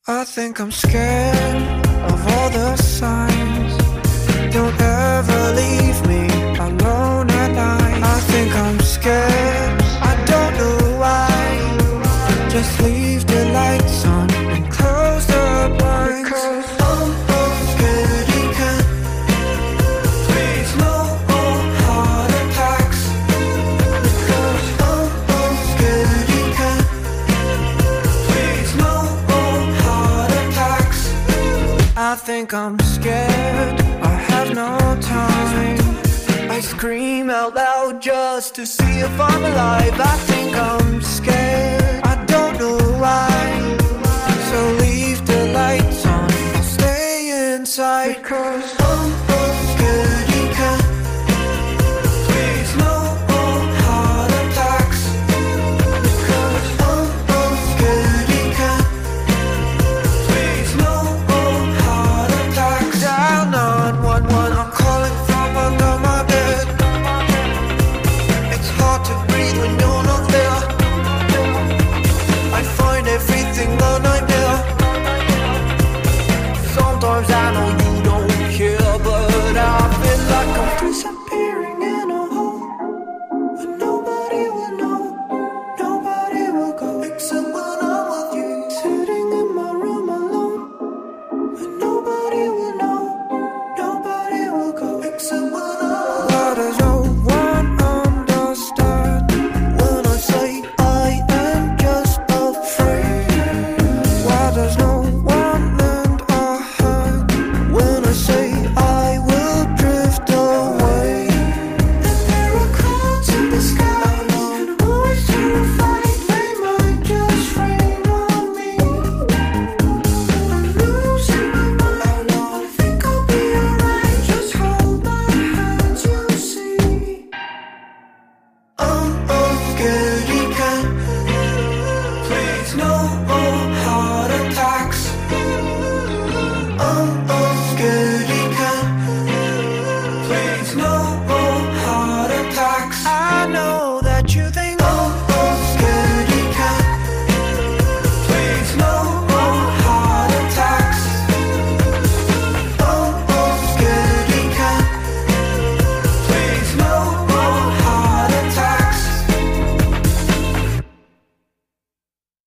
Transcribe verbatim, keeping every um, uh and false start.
I think I'm scared of all the signs. Don't ever leave me alone at night. I think I'm scared, I don't know why. Just leave the lights on and close the blinds. Because I'm scared you can. Please no more heart attacks. Because I'm scared you can. Please no more heart attacks. I think I'm scared, I have no time. I scream out loud just to see if I'm alive. I think I'm scared, I don't know why.